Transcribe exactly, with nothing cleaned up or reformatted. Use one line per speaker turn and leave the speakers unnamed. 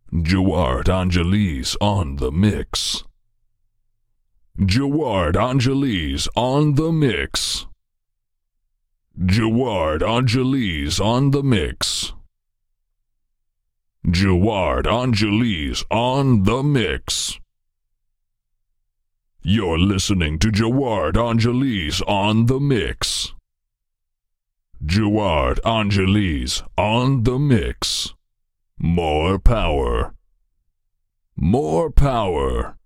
Jawad Angeles on the mix. Jawad Angeles on the mix. Jawad Angeles on the mix. Jawad Angeles on the mix. You're listening to Jawad Angeles on the mix. Jawad Angeles on the mix. More power. More power.